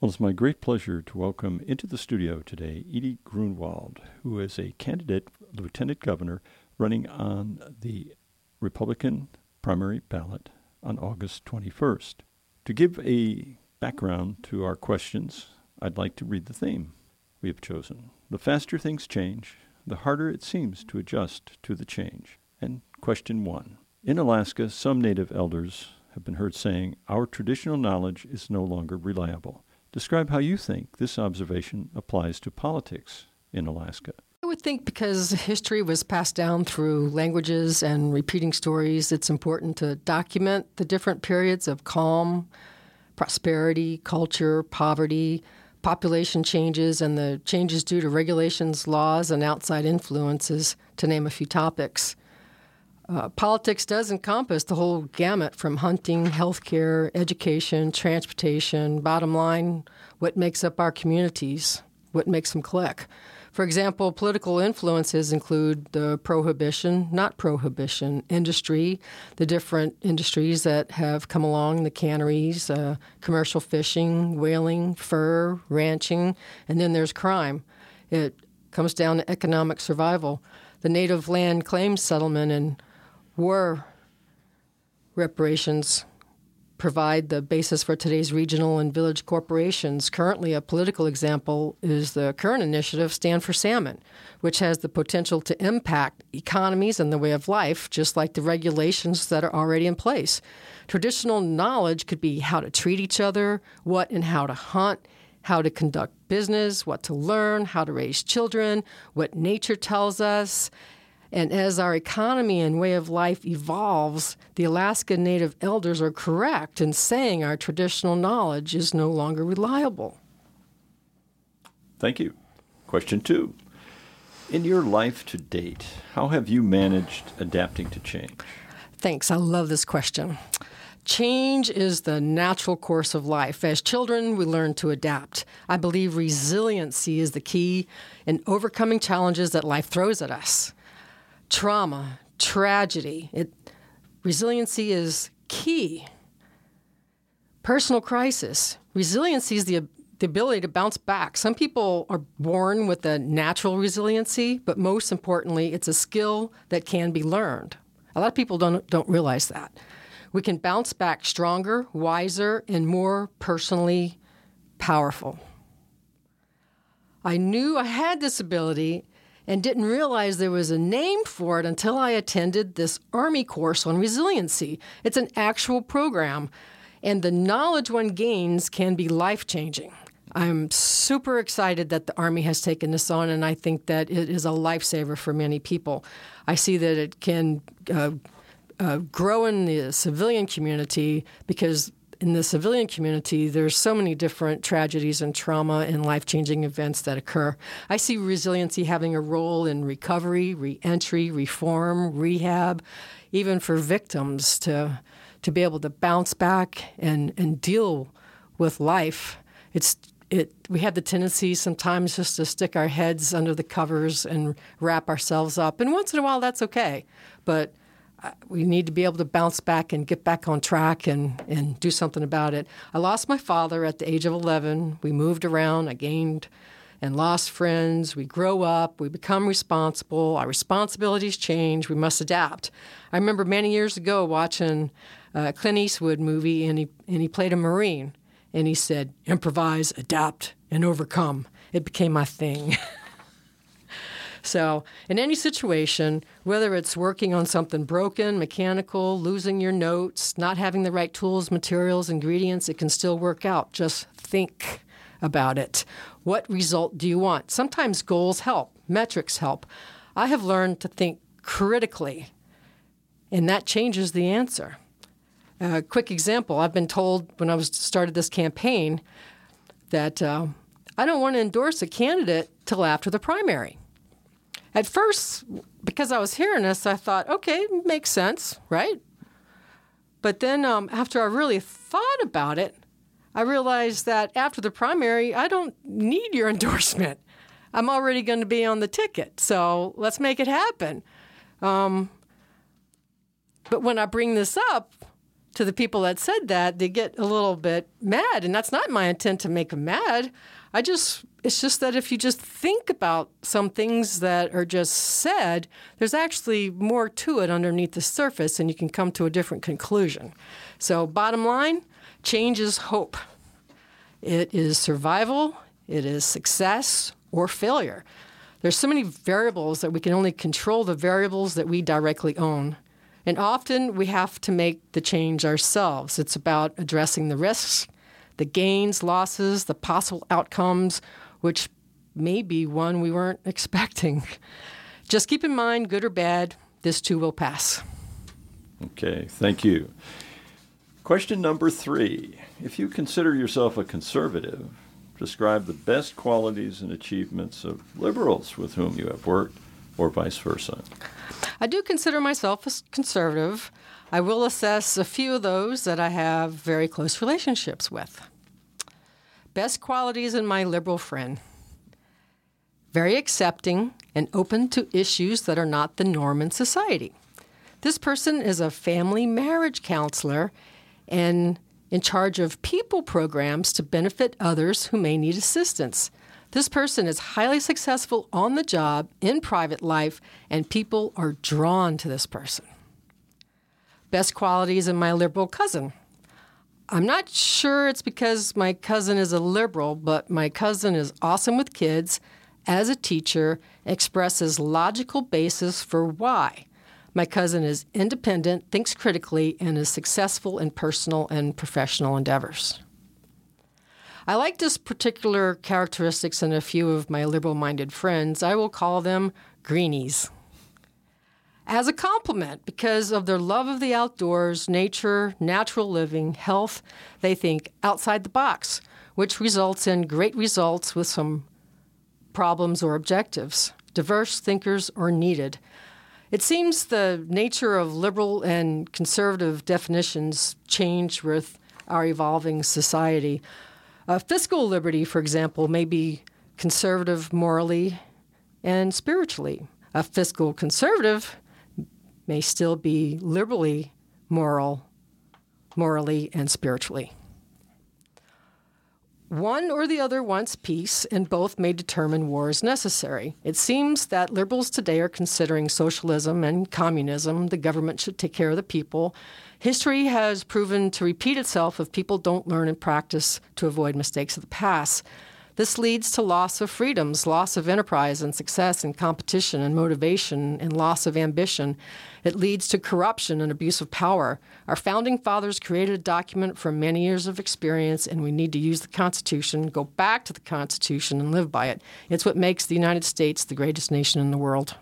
Well, it's my great pleasure to welcome into the studio today Edie Grunwald, who is a candidate lieutenant governor running on the Republican primary ballot on August 21st. To give a background to our questions, I'd like to read the theme we have chosen. The faster things change, the harder it seems to adjust to the change. And question 1. In Alaska, some native elders have been heard saying, "Our traditional knowledge is no longer reliable." Describe how you think this observation applies to politics in Alaska. I would think because history was passed down through languages and repeating stories, it's important to document the different periods of calm, prosperity, culture, poverty, population changes, and the changes due to regulations, laws, and outside influences, to name a few topics. Politics does encompass the whole gamut from hunting, healthcare, education, transportation, bottom line, what makes up our communities, what makes them click. For example, political influences include the prohibition, not prohibition, industry, the different industries that have come along, the canneries, commercial fishing, whaling, fur, ranching, and then there's crime. It comes down to economic survival. The native land claims settlement and war reparations provide the basis for today's regional and village corporations. Currently, a political example is the current initiative, Stand for Salmon, which has the potential to impact economies and the way of life, just like the regulations that are already in place. Traditional knowledge could be how to treat each other, what and how to hunt, how to conduct business, what to learn, how to raise children, what nature tells us. And as our economy and way of life evolves, the Alaska Native elders are correct in saying our traditional knowledge is no longer reliable. Thank you. Question 2. In your life to date, how have you managed adapting to change? Thanks. I love this question. Change is the natural course of life. As children, we learn to adapt. I believe resiliency is the key in overcoming challenges that life throws at us. Trauma, tragedy, resiliency is key. Personal crisis, resiliency is the ability to bounce back. Some people are born with a natural resiliency, but most importantly, it's a skill that can be learned. A lot of people don't realize that. We can bounce back stronger, wiser, and more personally powerful. I knew I had this ability and didn't realize there was a name for it until I attended this Army course on resiliency. It's an actual program, and the knowledge one gains can be life-changing. I'm super excited that the Army has taken this on, and I think that it is a lifesaver for many people. I see that it can grow in the civilian community because in the civilian community, there's so many different tragedies and trauma and life-changing events that occur. I see resiliency having a role in recovery, re-entry, reform, rehab, even for victims to be able to bounce back and deal with life. We have the tendency sometimes just to stick our heads under the covers and wrap ourselves up. And once in a while, that's okay. But we need to be able to bounce back and get back on track and do something about it. I lost my father at the age of 11. We moved around. I gained and lost friends. We grow up. We become responsible. Our responsibilities change. We must adapt. I remember many years ago watching a Clint Eastwood movie, and he played a Marine. And he said, improvise, adapt, and overcome. It became my thing. So in any situation, whether it's working on something broken, mechanical, losing your notes, not having the right tools, materials, ingredients, it can still work out. Just think about it. What result do you want? Sometimes goals help. Metrics help. I have learned to think critically, and that changes the answer. A quick example, I've been told when I started this campaign that I don't want to endorse a candidate till after the primary. At first, because I was hearing this, I thought, okay, makes sense, right? But then after I really thought about it, I realized that after the primary, I don't need your endorsement. I'm already going to be on the ticket, so let's make it happen. But when I bring this up to the people that said that, they get a little bit mad. And that's not my intent to make them mad. It's just that if you just think about some things that are just said, there's actually more to it underneath the surface, and you can come to a different conclusion. So bottom line, change is hope. It is survival, it is success or failure. There's so many variables that we can only control the variables that we directly own. And often we have to make the change ourselves. It's about addressing the risks, the gains, losses, the possible outcomes, which may be one we weren't expecting. Just keep in mind, good or bad, this too will pass. Okay, thank you. Question number 3. If you consider yourself a conservative, describe the best qualities and achievements of liberals with whom you have worked, or vice versa. I do consider myself a conservative. I will assess a few of those that I have very close relationships with. Best qualities in my liberal friend. Very accepting and open to issues that are not the norm in society. This person is a family marriage counselor and in charge of people programs to benefit others who may need assistance. This person is highly successful on the job, in private life, and people are drawn to this person. Best qualities in my liberal cousin. I'm not sure it's because my cousin is a liberal, but my cousin is awesome with kids, as a teacher, expresses logical basis for why. My cousin is independent, thinks critically, and is successful in personal and professional endeavors. I like this particular characteristics in a few of my liberal-minded friends. I will call them greenies. As a compliment, because of their love of the outdoors, nature, natural living, health, they think outside the box, which results in great results with some problems or objectives. Diverse thinkers are needed. It seems the nature of liberal and conservative definitions change with our evolving society. Fiscal liberty, for example, may be conservative morally and spiritually. A fiscal conservative may still be liberally morally and spiritually. One or the other wants peace, and both may determine war is necessary. It seems that liberals today are considering socialism and communism. The government should take care of the people. History has proven to repeat itself if people don't learn and practice to avoid mistakes of the past. This leads to loss of freedoms, loss of enterprise and success and competition and motivation and loss of ambition. It leads to corruption and abuse of power. Our founding fathers created a document from many years of experience, and we need to use the Constitution, go back to the Constitution, and live by it. It's what makes the United States the greatest nation in the world.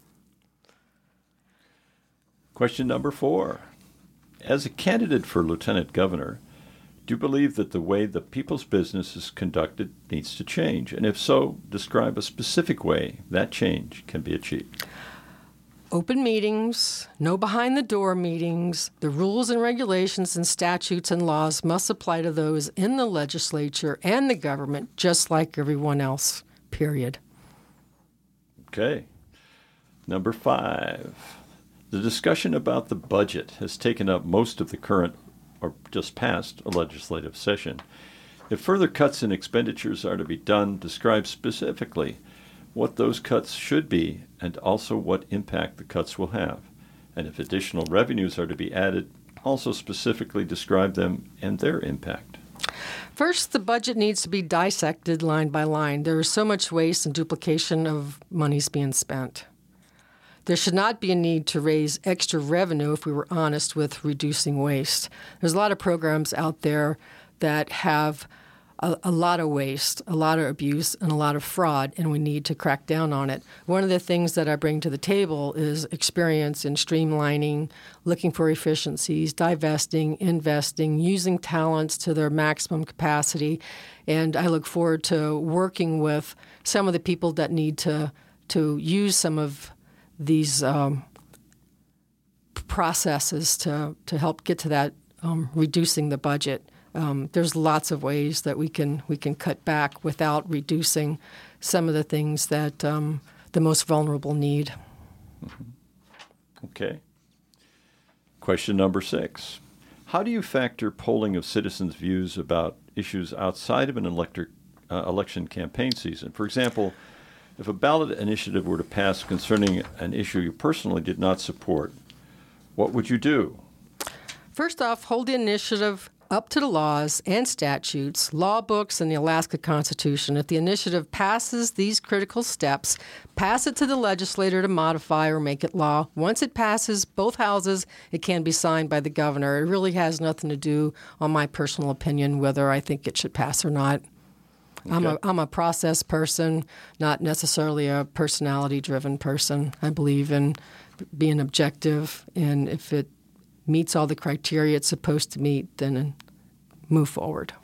Question number 4. As a candidate for lieutenant governor, do you believe that the way the people's business is conducted needs to change? And if so, describe a specific way that change can be achieved. Open meetings, no behind-the-door meetings. The rules and regulations and statutes and laws must apply to those in the legislature and the government, just like everyone else, period. Okay. Number 5. The discussion about the budget has taken up most of the current or just past a legislative session. If further cuts in expenditures are to be done, describe specifically what those cuts should be and also what impact the cuts will have. And if additional revenues are to be added, also specifically describe them and their impact. First, the budget needs to be dissected line by line. There is so much waste and duplication of monies being spent. There should not be a need to raise extra revenue if we were honest with reducing waste. There's a lot of programs out there that have a lot of waste, a lot of abuse, and a lot of fraud, and we need to crack down on it. One of the things that I bring to the table is experience in streamlining, looking for efficiencies, divesting, investing, using talents to their maximum capacity, and I look forward to working with some of the people that need to use some of these processes to help get to that reducing the budget. There's lots of ways that we can cut back without reducing some of the things that the most vulnerable need. Okay. Question number 6. How do you factor polling of citizens' views about issues outside of an election campaign season? For example, if a ballot initiative were to pass concerning an issue you personally did not support, what would you do? First off, hold the initiative up to the laws and statutes, law books, and the Alaska Constitution. If the initiative passes these critical steps, pass it to the legislator to modify or make it law. Once it passes both houses, it can be signed by the governor. It really has nothing to do on my personal opinion whether I think it should pass or not. Okay. I'm a process person, not necessarily a personality-driven person. I believe in being objective, and if it meets all the criteria it's supposed to meet, then move forward.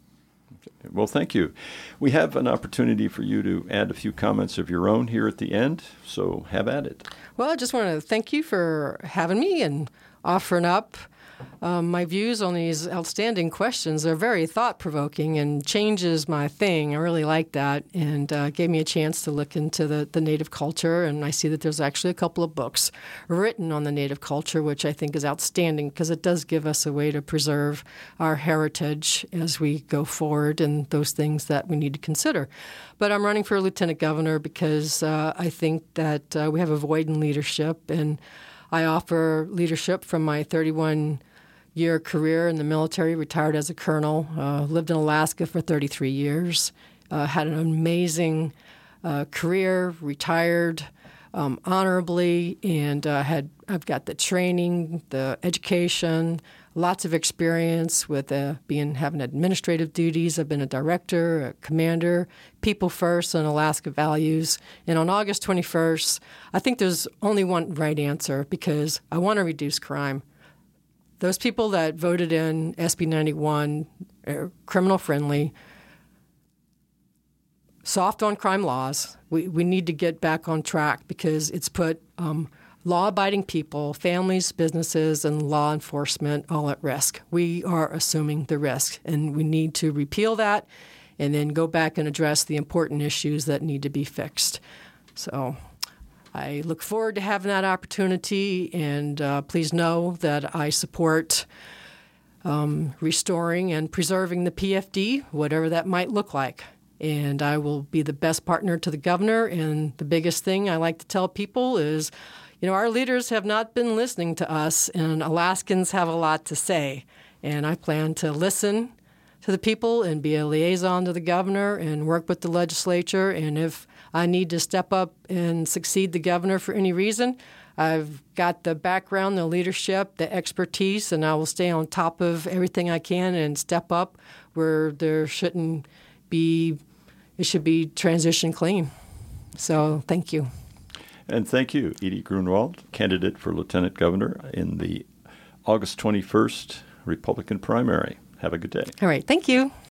Well, thank you. We have an opportunity for you to add a few comments of your own here at the end, so have at it. Well, I just want to thank you for having me and offering up my views on these outstanding questions. They're very thought-provoking, and change is my thing. I really like that, and gave me a chance to look into the Native culture, and I see that there's actually a couple of books written on the Native culture, which I think is outstanding because it does give us a way to preserve our heritage as we go forward and those things that we need to consider. But I'm running for lieutenant governor because I think that we have a void in leadership, and I offer leadership from my 31-year career in the military, retired as a colonel, lived in Alaska for 33 years, had an amazing career, retired honorably, and I've got the training, the education, lots of experience with having administrative duties. I've been a director, a commander, people first, and Alaska values. And on August 21st, I think there's only one right answer because I want to reduce crime. Those people that voted in SB 91 are criminal friendly, soft on crime laws. We need to get back on track because it's put law-abiding people, families, businesses, and law enforcement all at risk. We are assuming the risk, and we need to repeal that and then go back and address the important issues that need to be fixed. So I look forward to having that opportunity, and please know that I support restoring and preserving the PFD, whatever that might look like. And I will be the best partner to the governor, and the biggest thing I like to tell people is, our leaders have not been listening to us, and Alaskans have a lot to say. And I plan to listen to the people and be a liaison to the governor and work with the legislature. And if I need to step up and succeed the governor for any reason, I've got the background, the leadership, the expertise, and I will stay on top of everything I can and step up where there shouldn't be. It should be transition clean. So thank you. And thank you, Edie Grunwald, candidate for lieutenant governor in the August 21st Republican primary. Have a good day. All right. Thank you.